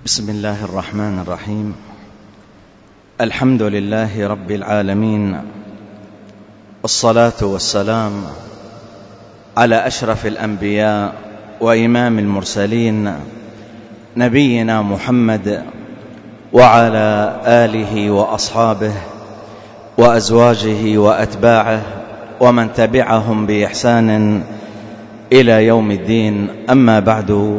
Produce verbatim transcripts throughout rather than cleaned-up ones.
بسم الله الرحمن الرحيم. الحمد لله رب العالمين، والصلاة والسلام على أشرف الأنبياء وإمام المرسلين نبينا محمد وعلى آله وأصحابه وأزواجه وأتباعه ومن تبعهم بإحسان إلى يوم الدين. أما بعد،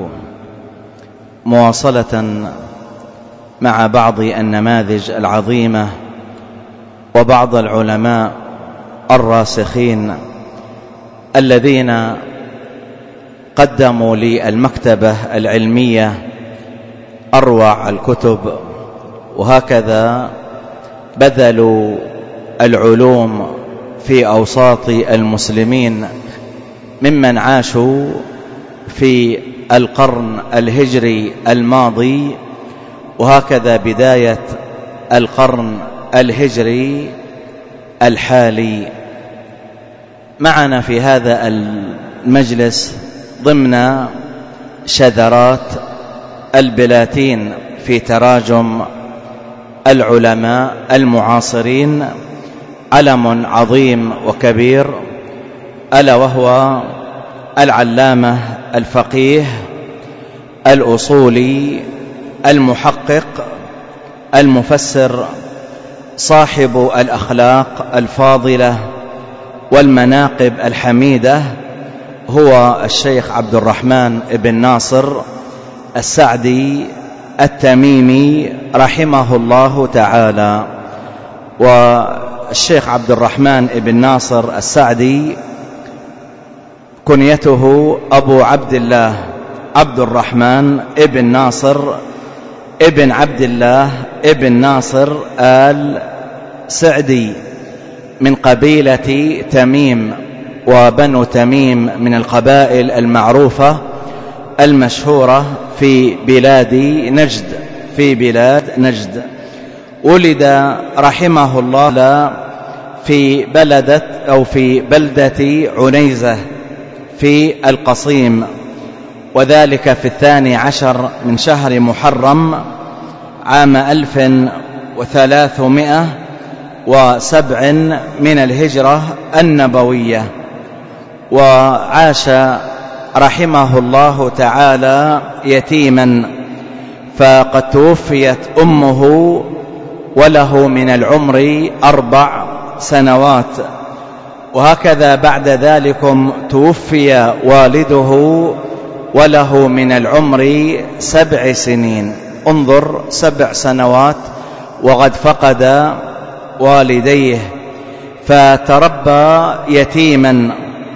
مواصلة مع بعض النماذج العظيمة وبعض العلماء الراسخين الذين قدموا للمكتبة العلمية أروع الكتب، وهكذا بذلوا العلوم في أوساط المسلمين ممن عاشوا في القرن الهجري الماضي، وهكذا بداية القرن الهجري الحالي. معنا في هذا المجلس ضمن شذرات البلاتين في تراجم العلماء المعاصرين علم عظيم وكبير، ألا وهو العلامة الفقيه الأصولي المحقق المفسر صاحب الأخلاق الفاضلة والمناقب الحميدة، هو الشيخ عبد الرحمن بن ناصر السعدي التميمي رحمه الله تعالى. والشيخ عبد الرحمن بن ناصر السعدي كنيته أبو عبد الله عبد الرحمن ابن ناصر ابن عبد الله ابن ناصر آل سعدي من قبيلة تميم، وبنو تميم من القبائل المعروفة المشهورة في بلاد نجد في بلاد نجد. ولد رحمه الله في بلدة أو في بلدة عنيزة في القصيم، وذلك في الثاني عشر من شهر محرم عام ألف وثلاثمائة وسبع من الهجرة النبوية. وعاش رحمه الله تعالى يتيما، فقد توفيت أمه وله من العمر أربع سنوات، وهكذا بعد ذلك توفي والده وله من العمر سبع سنين. انظر، سبع سنوات وقد فقد والديه، فتربى يتيما،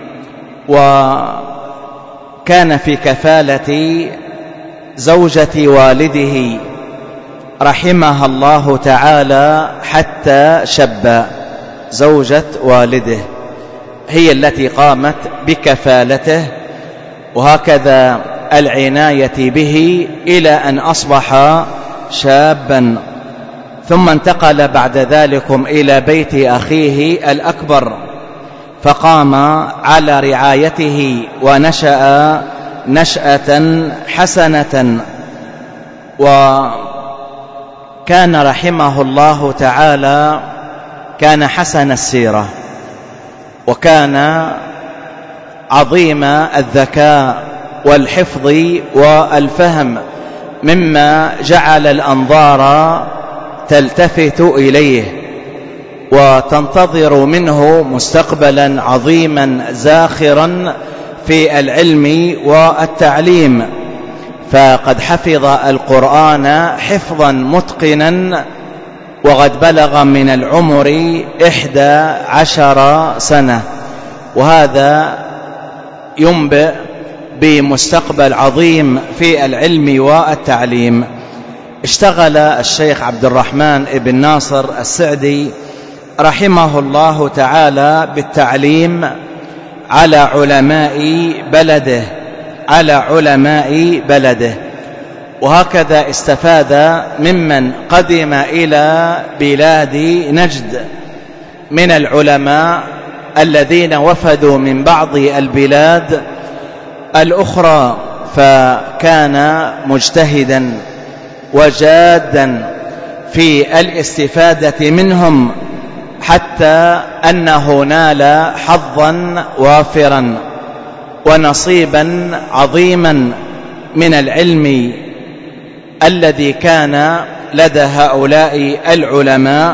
وكان في كفالة زوجة والده رحمها الله تعالى حتى شب. زوجة والده هي التي قامت بكفالته، وهكذا العناية به إلى أن أصبح شابا. ثم انتقل بعد ذلك إلى بيت أخيه الأكبر، فقام على رعايته ونشأ نشأة حسنة. وكان رحمه الله تعالى كان حسن السيرة، وكان عظيم الذكاء والحفظ والفهم، مما جعل الأنظار تلتفت إليه وتنتظر منه مستقبلا عظيما زاخرا في العلم والتعليم. فقد حفظ القرآن حفظا متقنا، وقد بلغ من العمر إحدى عشر سنة، وهذا ينبئ بمستقبل عظيم في العلم والتعليم. اشتغل الشيخ عبد الرحمن بن ناصر السعدي رحمه الله تعالى بالتعليم على علماء بلده على علماء بلده وهكذا استفاد ممن قدم إلى بلاد نجد من العلماء الذين وفدوا من بعض البلاد الأخرى، فكان مجتهدا وجادا في الاستفادة منهم، حتى أنه نال حظا وافرا ونصيبا عظيما من العلم الذي كان لدى هؤلاء العلماء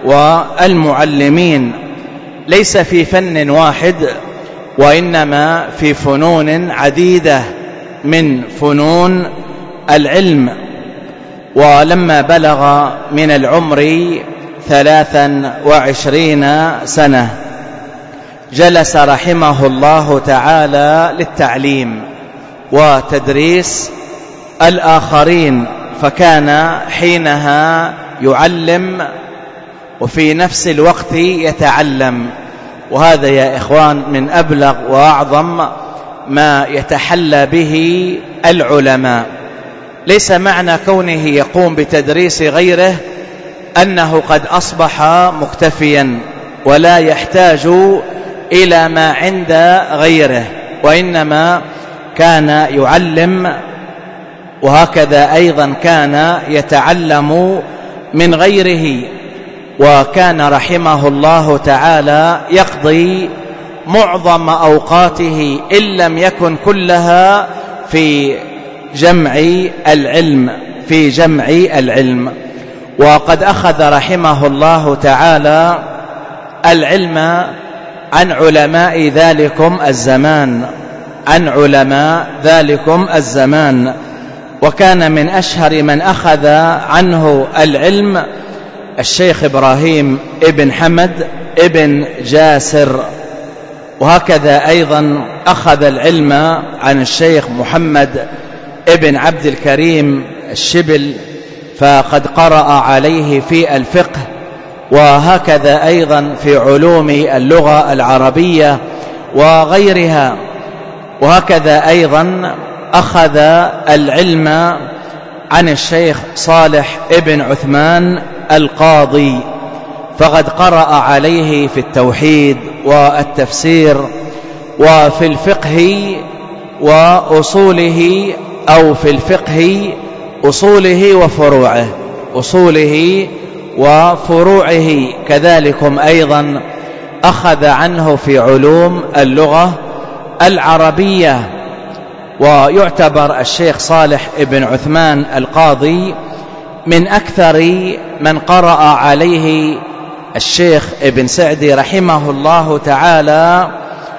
والمعلمين، ليس في فن واحد، وإنما في فنون عديدة من فنون العلم. ولما بلغ من العمر ثلاثا وعشرين سنة جلس رحمه الله تعالى للتعليم وتدريس الآخرين، فكان حينها يعلم وفي نفس الوقت يتعلم. وهذا يا إخوان من أبلغ وأعظم ما يتحلى به العلماء. ليس معنى كونه يقوم بتدريس غيره أنه قد أصبح مكتفيا ولا يحتاج إلى ما عند غيره، وإنما كان يعلم، وهكذا أيضا كان يتعلم من غيره. وكان رحمه الله تعالى يقضي معظم أوقاته إن لم يكن كلها في جمع العلم في جمع العلم. وقد أخذ رحمه الله تعالى العلم عن علماء ذلكم الزمان عن علماء ذلكم الزمان وكان من أشهر من أخذ عنه العلم الشيخ إبراهيم ابن حمد ابن جاسر. وهكذا أيضا أخذ العلم عن الشيخ محمد ابن عبد الكريم الشبل، فقد قرأ عليه في الفقه، وهكذا أيضا في علوم اللغة العربية وغيرها. وهكذا أيضا أخذ العلم عن الشيخ صالح ابن عثمان القاضي، فقد قرأ عليه في التوحيد والتفسير وفي الفقه وأصوله، أو في الفقه أصوله وفروعه أصوله وفروعه كذلكم أيضا أخذ عنه في علوم اللغة العربية. ويعتبر الشيخ صالح ابن عثمان القاضي من أكثر من قرأ عليه الشيخ ابن سعدي رحمه الله تعالى،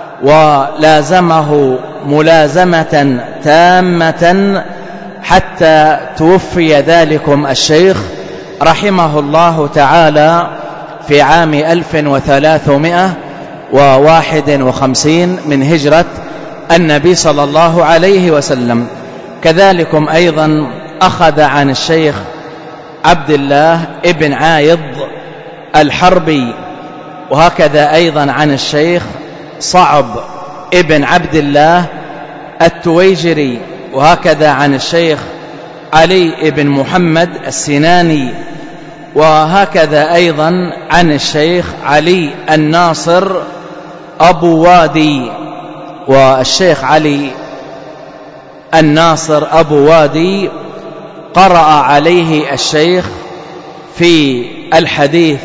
ولازمه ملازمة تامة حتى توفي ذلكم الشيخ رحمه الله تعالى في عام ألف وثلاثمائة وواحد وخمسين من هجرة النبي صلى الله عليه وسلم. كذلكم أيضا أخذ عن الشيخ عبد الله ابن عايض الحربي، وهكذا أيضا عن الشيخ صعب ابن عبد الله التويجري، وهكذا عن الشيخ علي ابن محمد السناني، وهكذا أيضا عن الشيخ علي الناصر أبو وادي. والشيخ علي الناصر أبو وادي قرأ عليه الشيخ في الحديث،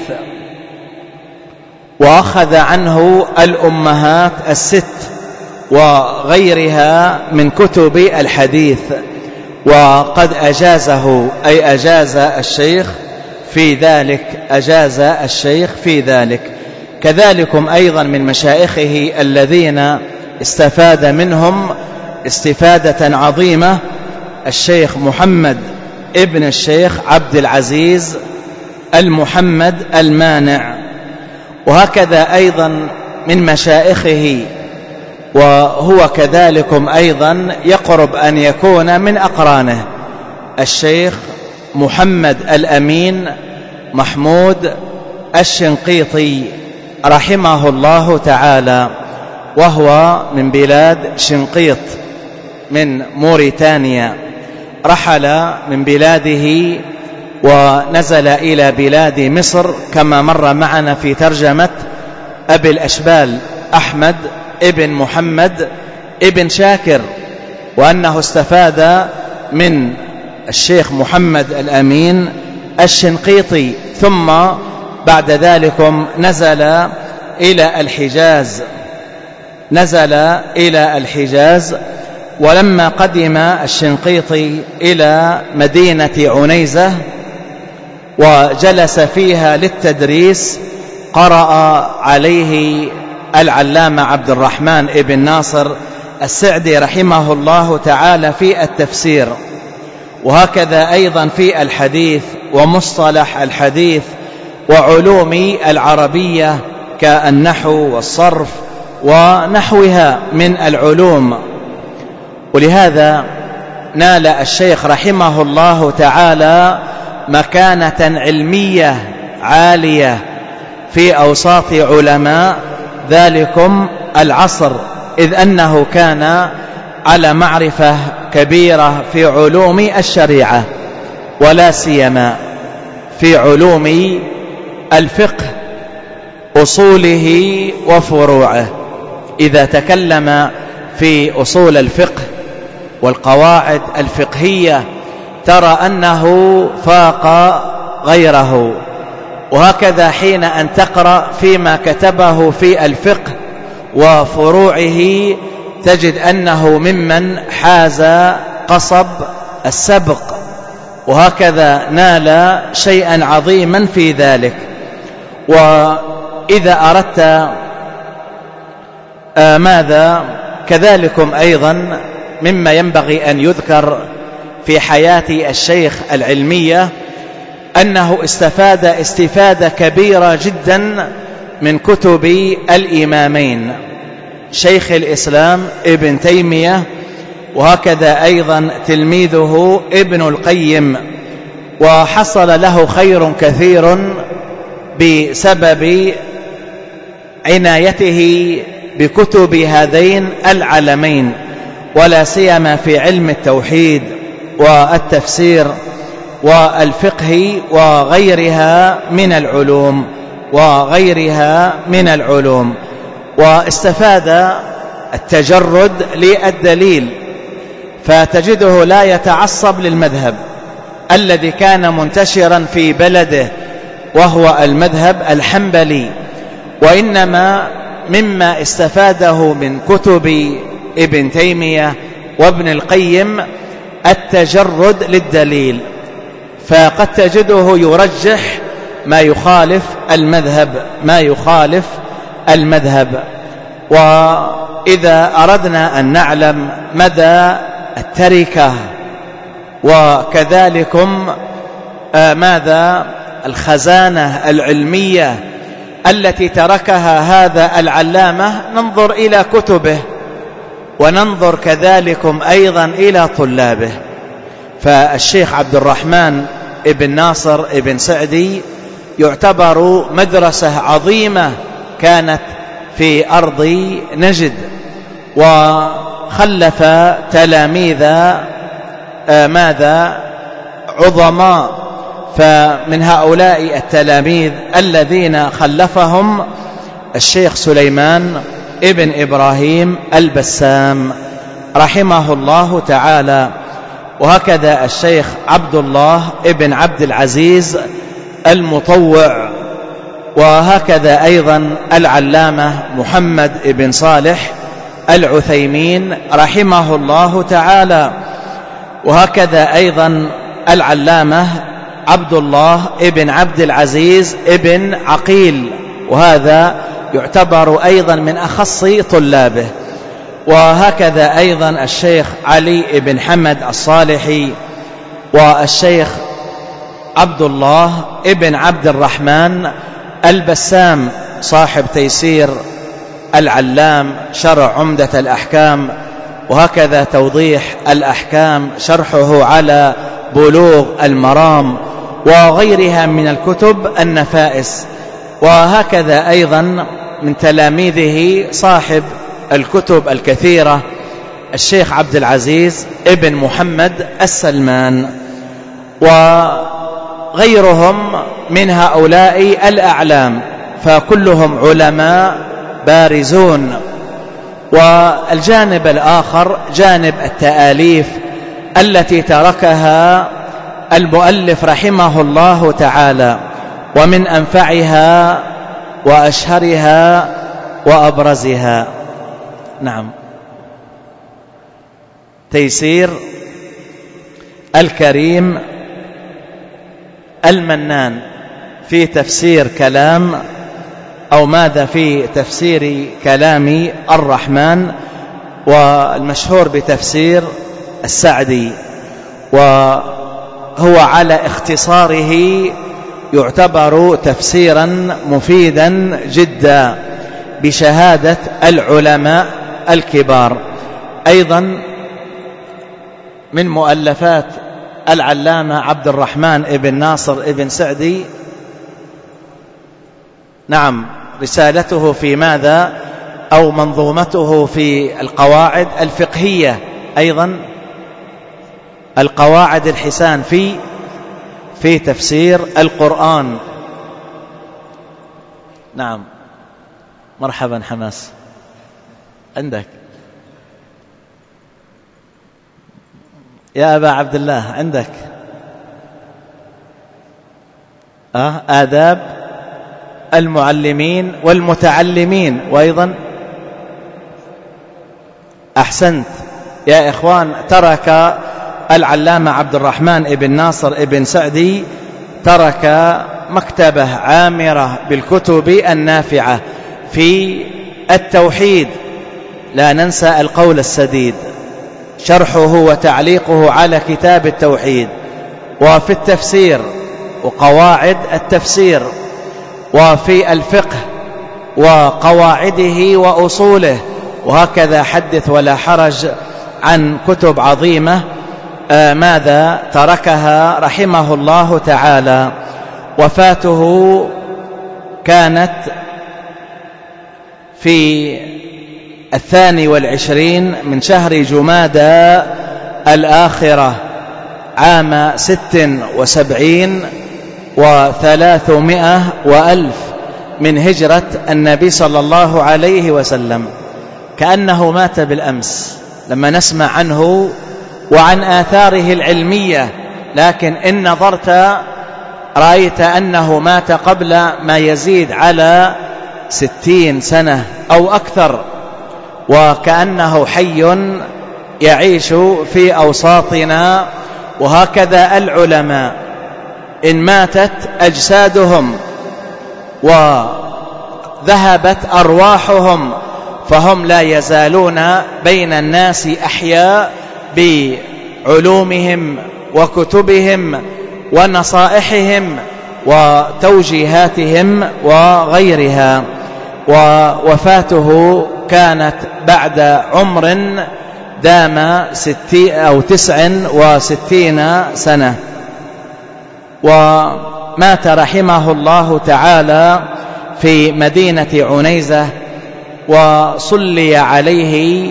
وأخذ عنه الأمهات الست وغيرها من كتب الحديث، وقد أجازه أي أجاز الشيخ في ذلك أجاز الشيخ في ذلك. كذلكم أيضا من مشايخه الذين استفاد منهم استفادة عظيمة الشيخ محمد ابن الشيخ عبد العزيز المحمد المانع، وهكذا أيضا من مشايخه، وهو كذلكم أيضا يقرب أن يكون من أقرانه الشيخ محمد الأمين محمود الشنقيطي رحمه الله تعالى، وهو من بلاد شنقيط من موريتانيا. رحل من بلاده ونزل إلى بلاد مصر كما مر معنا في ترجمة أبي الأشبال أحمد ابن محمد ابن شاكر، وأنه استفاد من الشيخ محمد الأمين الشنقيطي، ثم بعد ذلك نزل إلى الحجاز نزل إلى الحجاز ولما قدم الشنقيطي إلى مدينة عنيزة وجلس فيها للتدريس، قرأ عليه العلامة عبد الرحمن ابن ناصر السعدي رحمه الله تعالى في التفسير، وهكذا أيضا في الحديث ومصطلح الحديث وعلوم العربية كالنحو والصرف ونحوها من العلوم. ولهذا نال الشيخ رحمه الله تعالى مكانة علمية عالية في أوساط علماء ذلكم العصر، إذ أنه كان على معرفة كبيرة في علوم الشريعة، ولا سيما في علوم الفقه أصوله وفروعه. إذا تكلم في أصول الفقه والقواعد الفقهية ترى أنه فاق غيره، وهكذا حين أن تقرأ فيما كتبه في الفقه وفروعه تجد أنه ممن حاز قصب السبق، وهكذا نال شيئا عظيما في ذلك. وإذا أردت آه ماذا كذلكم أيضا مما ينبغي أن يذكر في حياة الشيخ العلمية أنه استفاد استفادة كبيرة جدا من كتب الإمامين شيخ الإسلام ابن تيمية، وهكذا أيضا تلميذه ابن القيم، وحصل له خير كثير بسبب عنايته بكتب هذين العلمين، ولا سيما في علم التوحيد والتفسير والفقه وغيرها من العلوم وغيرها من العلوم. واستفاد التجرد للدليل، فتجده لا يتعصب للمذهب الذي كان منتشرا في بلده وهو المذهب الحنبلي، وإنما مما استفاده من كتب ابن تيمية وابن القيم التجرد للدليل، فقد تجده يرجح ما يخالف المذهب ما يخالف المذهب. وإذا أردنا أن نعلم مدى التركة وكذلكم آه ماذا الخزانة العلمية التي تركها هذا العلامة، ننظر إلى كتبه وننظر كذلكم أيضا إلى طلابه. فالشيخ عبد الرحمن ابن ناصر ابن سعدي يعتبر مدرسة عظيمة كانت في أرض نجد، وخلف تلاميذ آه ماذا عظماء. فمن هؤلاء التلاميذ الذين خلفهم الشيخ سليمان ابن إبراهيم البسام رحمه الله تعالى، وهكذا الشيخ عبد الله ابن عبد العزيز المطوع، وهكذا أيضا العلامة محمد ابن صالح العثيمين رحمه الله تعالى، وهكذا أيضا العلامة عبد الله ابن عبد العزيز ابن عقيل، وهذا يعتبر أيضا من أخص طلابه، وهكذا أيضا الشيخ علي ابن حمد الصالحي، والشيخ عبد الله ابن عبد الرحمن البسام صاحب تيسير العلام شرع عمدة الأحكام، وهكذا توضيح الأحكام شرحه على بلوغ المرام، وغيرها من الكتب النفائس. وهكذا أيضا من تلاميذه صاحب الكتب الكثيرة الشيخ عبد العزيز ابن محمد السلمان، وغيرهم من هؤلاء الأعلام، فكلهم علماء بارزون. والجانب الآخر جانب التآليف التي تركها المؤلف رحمه الله تعالى، ومن أنفعها وأشهرها وأبرزها. نعم. تيسير الكريم المنان في تفسير كلام أو ماذا في تفسير كلام الرحمن، والمشهور بتفسير السعدي، وهو على اختصاره يعتبر تفسيرا مفيدا جدا بشهادة العلماء الكبار. أيضا من مؤلفات العلامة عبد الرحمن ابن ناصر ابن سعدي، نعم، رسالته في ماذا أو منظومته في القواعد الفقهية، أيضا القواعد الحسان في في تفسير القرآن. نعم. مرحبا حماس، عندك يا أبا عبد الله، عندك آه آداب المعلمين والمتعلمين، وأيضا أحسنت يا إخوان. ترك العلامة عبد الرحمن ابن ناصر ابن سعدي ترك مكتبة عامرة بالكتب النافعة في التوحيد، لا ننسى القول السديد، شرحه وتعليقه على كتاب التوحيد، وفي التفسير وقواعد التفسير، وفي الفقه وقواعده وأصوله، وهكذا حدث ولا حرج عن كتب عظيمة آه ماذا تركها رحمه الله تعالى. وفاته كانت في الثاني والعشرين من شهر جمادى الآخرة عام ست وسبعين وثلاثمائة وألف من هجرة النبي صلى الله عليه وسلم، كأنه مات بالأمس لما نسمع عنه وعن آثاره العلمية، لكن إن نظرت رأيت أنه مات قبل ما يزيد على ستين سنة أو أكثر، وكأنه حي يعيش في أوساطنا. وهكذا العلماء إن ماتت أجسادهم وذهبت أرواحهم فهم لا يزالون بين الناس أحياء بعلومهم وكتبهم ونصائحهم وتوجيهاتهم وغيرها. ووفاته كانت بعد عمر دام ستين أو تسع وستين سنة، ومات رحمه الله تعالى في مدينة عنيزة، وصلي عليه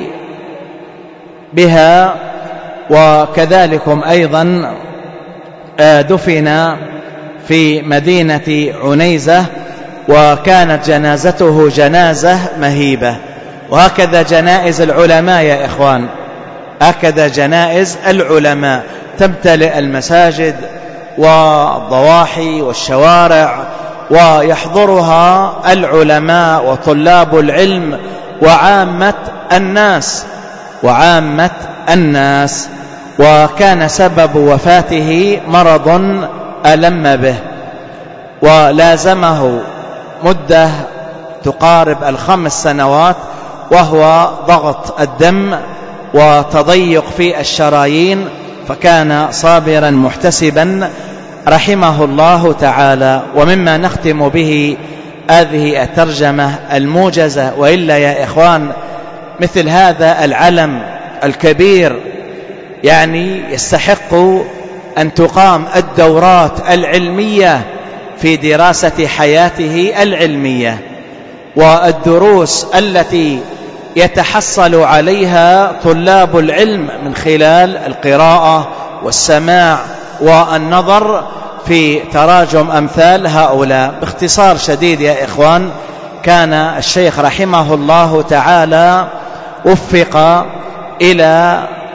بها، وكذلكم أيضا دفن في مدينة عنيزة، وكانت جنازته جنازة مهيبة. وهكذا جنائز العلماء يا إخوان، هكذا جنائز العلماء تمتلئ المساجد والضواحي والشوارع، ويحضرها العلماء وطلاب العلم وعامة الناس وعامة الناس. وكان سبب وفاته مرض ألم به، ولازمه مدة تقارب الخمس سنوات، وهو ضغط الدم وتضيق في الشرايين، فكان صابرا محتسبا رحمه الله تعالى. ومما نختم به هذه الترجمة الموجزة، وإلا يا إخوان مثل هذا العلم الكبير يعني يستحق أن تقام الدورات العلمية في دراسة حياته العلمية، والدروس التي يتحصل عليها طلاب العلم من خلال القراءة والسماع والنظر في تراجم أمثال هؤلاء. باختصار شديد يا إخوان، كان الشيخ رحمه الله تعالى وفق إلى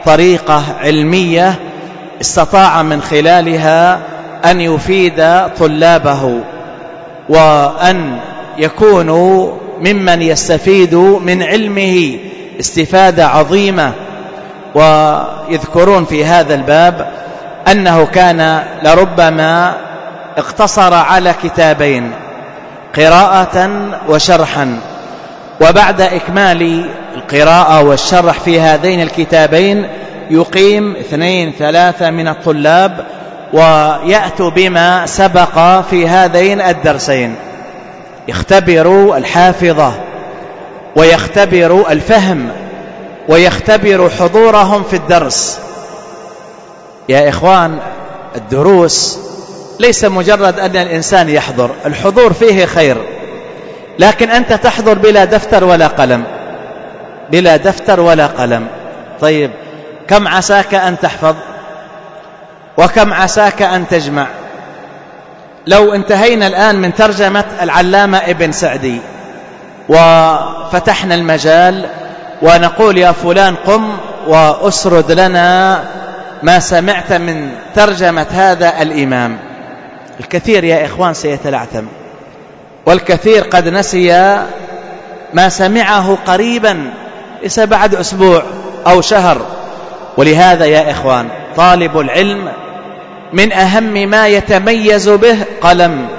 طريقة علمية استطاع من خلالها أن يفيد طلابه وأن يكونوا ممن يستفيد من علمه استفادة عظيمة. ويذكرون في هذا الباب أنه كان لربما اقتصر على كتابين، قراءة وشرحا، وبعد إكمال القراءة والشرح في هذين الكتابين يقيم اثنين ثلاثة من الطلاب ويأتوا بما سبق في هذين الدرسين، يختبروا الحافظة ويختبروا الفهم ويختبروا حضورهم في الدرس. يا إخوان، الدروس ليس مجرد أن الإنسان يحضر، الحضور فيه خير، لكن أنت تحضر بلا دفتر ولا قلم، بلا دفتر ولا قلم. طيب، كم عساك أن تحفظ وكم عساك أن تجمع؟ لو انتهينا الآن من ترجمة العلامة ابن سعدي وفتحنا المجال ونقول يا فلان قم وأسرد لنا ما سمعت من ترجمة هذا الإمام، الكثير يا إخوان سيتلعثم، والكثير قد نسي ما سمعه قريبا، ليس بعد أسبوع أو شهر. ولهذا يا إخوان، طالب العلم من أهم ما يتميز به قلم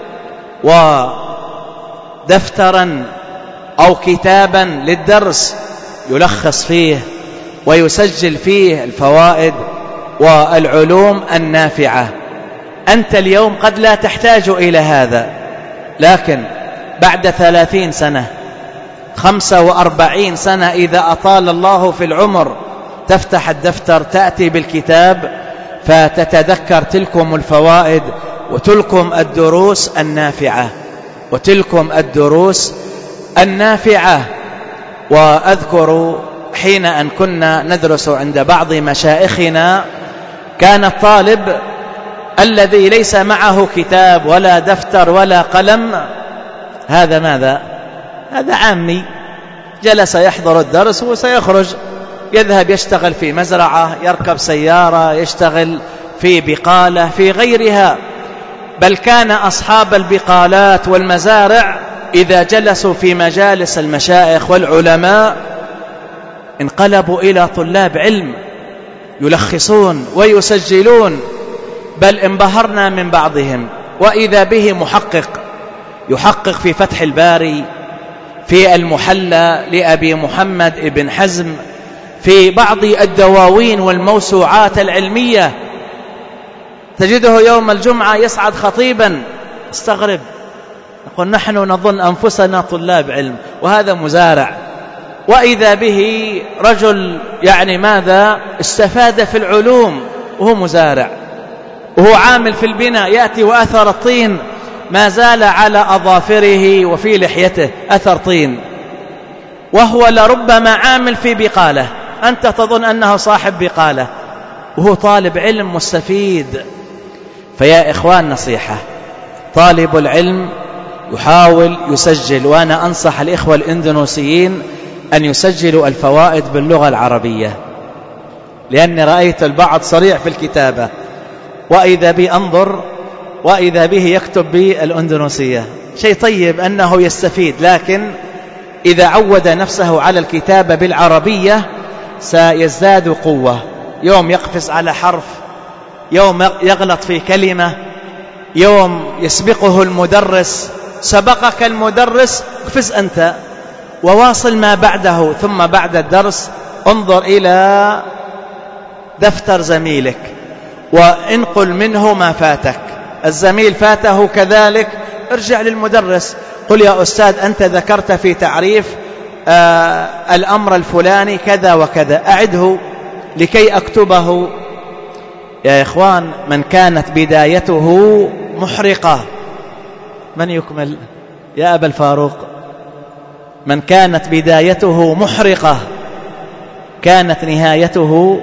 ودفترا أو كتابا للدرس يلخص فيه ويسجل فيه الفوائد والعلوم النافعة. أنت اليوم قد لا تحتاج إلى هذا، لكن بعد ثلاثين سنة، خمسة وأربعين سنة إذا أطال الله في العمر، تفتح الدفتر تأتي بالكتاب فتتذكر تلكم الفوائد وتلكم الدروس النافعة وتلكم الدروس النافعة. وأذكر حين أن كنا ندرس عند بعض مشايخنا، كان الطالب الذي ليس معه كتاب ولا دفتر ولا قلم، هذا ماذا؟ هذا عامي، جلس يحضر الدرس وسيخرج يذهب يشتغل في مزرعة، يركب سيارة، يشتغل في بقالة، في غيرها. بل كان أصحاب البقالات والمزارع إذا جلسوا في مجالس المشايخ والعلماء انقلبوا إلى طلاب علم يلخصون ويسجلون، بل انبهرنا من بعضهم وإذا به محقق يحقق في فتح الباري، في المحلى لأبي محمد ابن حزم، في بعض الدواوين والموسوعات العلمية، تجده يوم الجمعة يصعد خطيبا، استغرب، نقول نحن نظن أنفسنا طلاب علم وهذا مزارع، وإذا به رجل يعني ماذا استفاد في العلوم وهو مزارع، وهو عامل في البناء، يأتي وأثر الطين ما زال على أظافره وفي لحيته أثر طين، وهو لربما عامل في بقالة، أنت تظن أنه صاحب بقالة وهو طالب علم مستفيد. فيا إخوان، نصيحة، طالب العلم يحاول يسجل، وأنا أنصح الإخوة الإندونيسيين أن يسجلوا الفوائد باللغة العربية، لأني رأيت البعض صريع في الكتابة، وإذا بي أنظر وإذا به يكتب بالإندونيسية، شيء طيب أنه يستفيد، لكن إذا عود نفسه على الكتابة بالعربية سيزداد قوة. يوم يقفز على حرف، يوم يغلط في كلمة، يوم يسبقه المدرس، سبقك المدرس اقفز أنت وواصل ما بعده، ثم بعد الدرس انظر إلى دفتر زميلك وانقل منه ما فاتك، الزميل فاته كذلك، ارجع للمدرس قل يا أستاذ أنت ذكرت في تعريف آه الأمر الفلاني كذا وكذا، أعده لكي أكتبه. يا إخوان، من كانت بدايته محرقة، من يكمل يا أبا الفاروق؟ من كانت بدايته محرقة كانت نهايته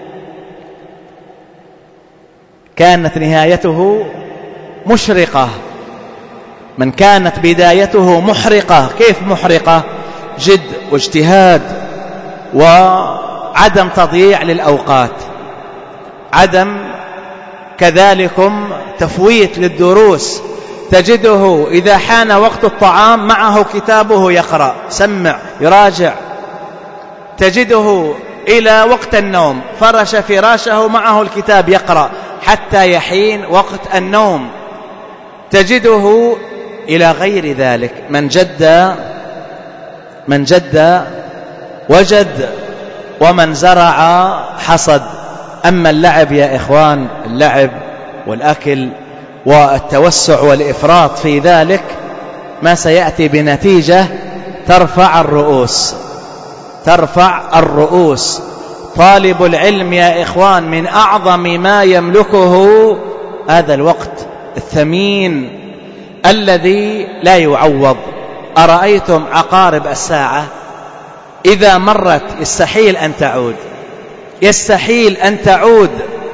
كانت نهايته مشرقة. من كانت بدايته محرقة، كيف محرقة؟ جد واجتهاد وعمل عدم تضييع للأوقات، عدم كذلكم تفويت للدروس. تجده إذا حان وقت الطعام معه كتابه يقرأ، سمع، يراجع. تجده إلى وقت النوم فرش فراشه معه الكتاب يقرأ حتى يحين وقت النوم. تجده إلى غير ذلك. من جد من جد وجد، ومن زرع حصد. أما اللعب يا إخوان، اللعب والأكل والتوسع والإفراط في ذلك ما سيأتي بنتيجة ترفع الرؤوس، ترفع الرؤوس. طالب العلم يا إخوان من أعظم ما يملكه هذا الوقت الثمين الذي لا يعوض. أرأيتم عقارب الساعة إذا مرت يستحيل أن تعود، يستحيل أن تعود.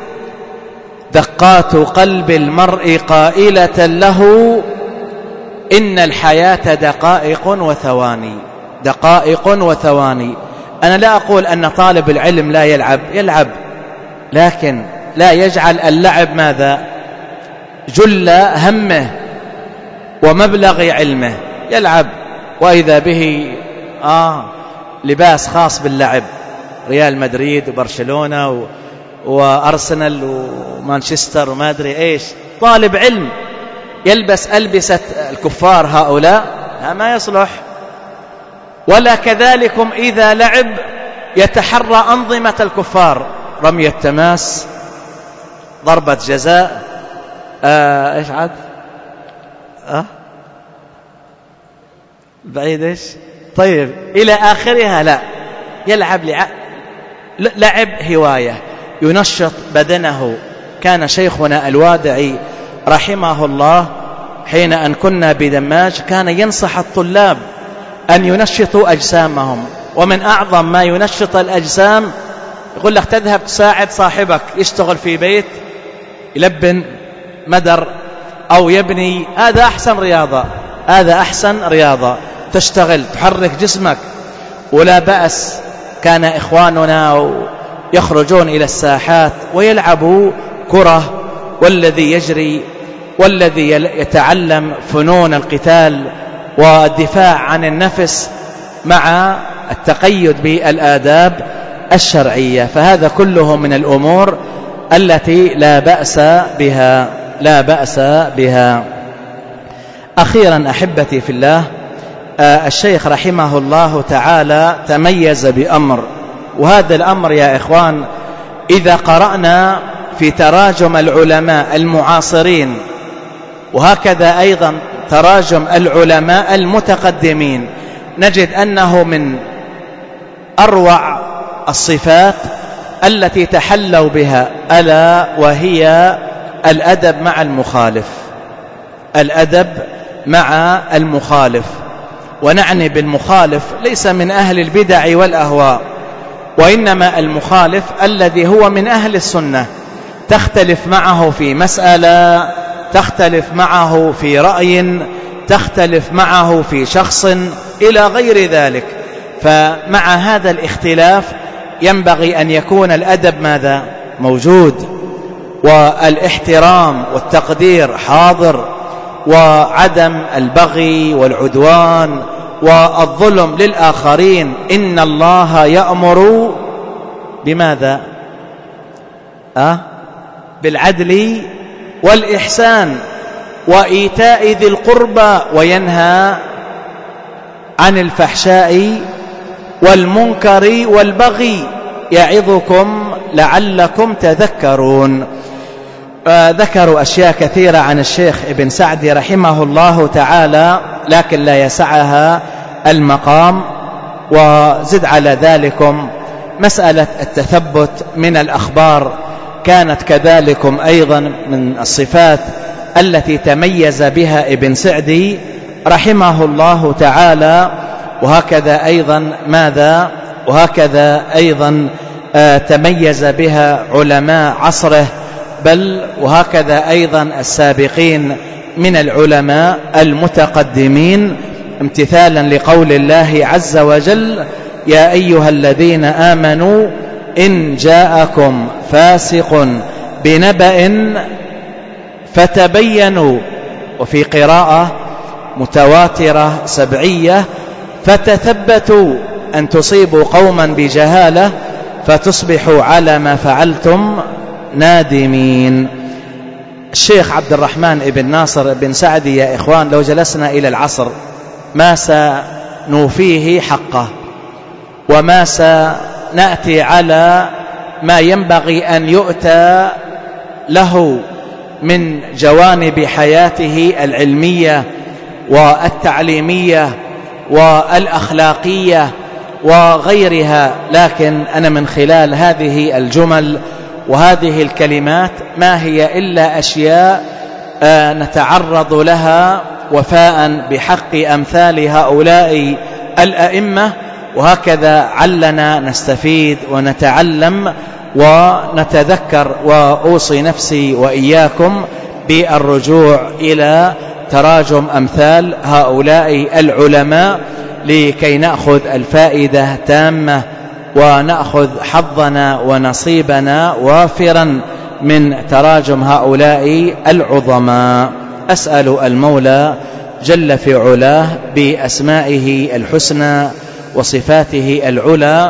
دقات قلب المرء قائلة له إن الحياة دقائق وثواني، دقائق وثواني. أنا لا أقول أن طالب العلم لا يلعب، يلعب، لكن لا يجعل اللعب ماذا؟ جل همه ومبلغ علمه. يلعب وإذا به آه لباس خاص باللعب، ريال مدريد وبرشلونة و... وأرسنال ومانشستر وما أدري إيش. طالب علم يلبس ألبسة الكفار هؤلاء، ما يصلح. ولا كذلكم إذا لعب يتحرى أنظمة الكفار، رمي التماس، ضربة جزاء، آه إيش عاد آه بعيد إيش طيب إلى آخرها. لا، يلعب لع... لعب هواية ينشط بدنه. كان شيخنا الوادعي رحمه الله حين أن كنا بدماج كان ينصح الطلاب أن ينشطوا أجسامهم، ومن أعظم ما ينشط الأجسام يقول لك تذهب تساعد صاحبك يشتغل في بيت، يلبن مدر أو يبني. هذا أحسن رياضة، هذا أحسن رياضة، تشتغل تحرك جسمك ولا بأس. كان إخواننا يخرجون إلى الساحات ويلعبوا كرة، والذي يجري والذي يتعلم فنون القتال والدفاع عن النفس مع التقيد بالآداب الشرعية. فهذا كله من الأمور التي لا بأس بها، لا بأس بها. أخيرا أحبتي في الله، الشيخ رحمه الله تعالى تميز بأمر، وهذا الأمر يا إخوان إذا قرأنا في تراجم العلماء المعاصرين وهكذا أيضا تراجم العلماء المتقدمين نجد أنه من أروع الصفات التي تحلوا بها، ألا وهي الأدب مع المخالف، الأدب مع المخالف. ونعني بالمخالف ليس من أهل البدع والأهواء، وإنما المخالف الذي هو من أهل السنة، تختلف معه في مسألة، تختلف معه في رأي، تختلف معه في شخص إلى غير ذلك. فمع هذا الاختلاف ينبغي أن يكون الأدب ماذا؟ موجود، والاحترام والتقدير حاضر، وعدم البغي والعدوان والظلم للآخرين. إن الله يأمر بماذا؟ أه؟ بالعدل والإحسان وإيتاء ذي القربى وينهى عن الفحشاء والمنكر والبغي يعظكم لعلكم تذكرون. آه ذكروا أشياء كثيرة عن الشيخ ابن سعدي رحمه الله تعالى، لكن لا يسعها المقام. وزد على ذلكم مسألة التثبت من الأخبار كانت كذلكم أيضا من الصفات التي تميز بها ابن سعدي رحمه الله تعالى. وهكذا أيضا ماذا؟ وهكذا أيضا آه تميز بها علماء عصره، بل وهكذا أيضا السابقين من العلماء المتقدمين، امتثالا لقول الله عز وجل: يا أيها الذين آمنوا إن جاءكم فاسق بنبأ فتبينوا، وفي قراءة متواترة سبعية فتثبتوا أن تصيبوا قوما بجهالة فتصبحوا على ما فعلتم نادمين. الشيخ عبد الرحمن بن ناصر بن سعدي يا إخوان لو جلسنا إلى العصر ما سنوفيه حقه، وما سنأتي على ما ينبغي أن يؤتى له من جوانب حياته العلمية والتعليمية والأخلاقية وغيرها، لكن أنا من خلال هذه الجمل وهذه الكلمات ما هي إلا أشياء نتعرض لها وفاء بحق أمثال هؤلاء الأئمة، وهكذا علنا نستفيد ونتعلم ونتذكر. وأوصي نفسي وإياكم بالرجوع إلى تراجم أمثال هؤلاء العلماء لكي نأخذ الفائدة تامة ونأخذ حظنا ونصيبنا وافرا من تراجم هؤلاء العظماء. أسأل المولى جل في علاه بأسمائه الحسنى وصفاته العلى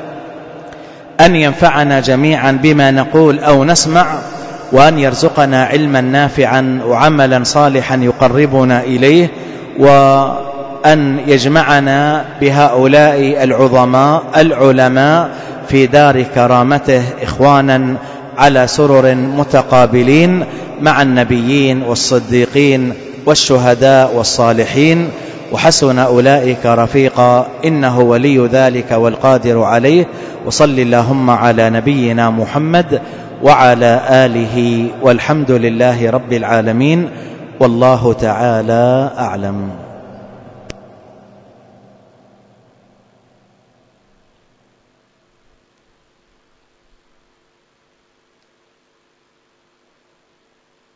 أن ينفعنا جميعا بما نقول أو نسمع، وأن يرزقنا علما نافعا وعملا صالحا يقربنا إليه، وأن يجمعنا بهؤلاء العظماء العلماء في دار كرامته إخوانا على سرر متقابلين مع النبيين والصديقين والشهداء والصالحين، وحسن أولئك رفيقا، إنه ولي ذلك والقادر عليه. وصل اللهم على نبينا محمد وعلى آله، والحمد لله رب العالمين، والله تعالى أعلم.